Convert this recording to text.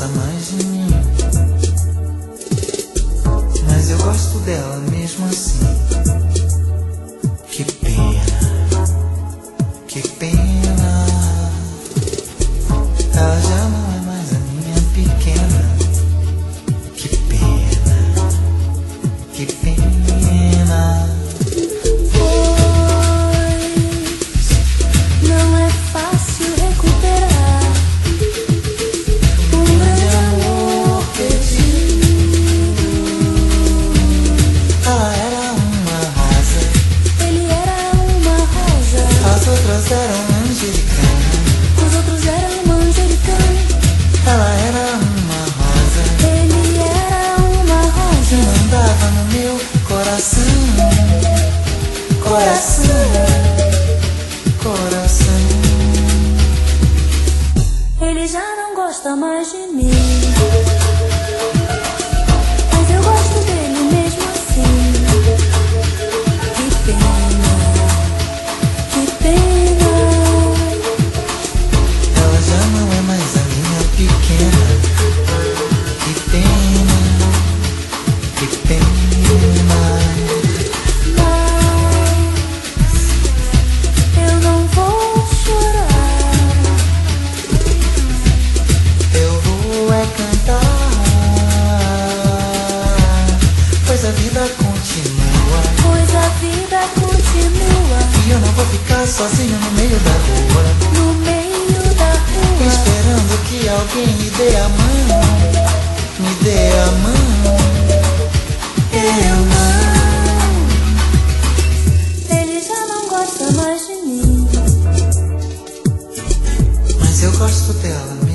gosta mais de mim, mas eu gosto dela mesmo assim. Que pena, que pena. Ela já não é mais a minha pequena. Que pena, que pena. Pois não é fácil recuperar um grande amor perdido. Ela era uma rosa, Ele era uma rosa, as outras eram angelicanas. os outros eram manjericão. Ela era uma rosa Ele era uma que rosa, mandava no meu coração. Coração, coração. ele já não gosta mais de mim, mas eu gosto dele mesmo assim. Que pena, que pena. Ela já não é mais a minha pequena. Que pena, que pena. Mas eu não vou chorar. Eu vou é cantar, pois a vida continua. Pois a vida continua E eu não vou ficar sozinho no meio da rua, no meio da rua, esperando que alguém me dê a mão, me dê a mão. Eu não, ele já não gosta mais de mim, mas eu gosto dela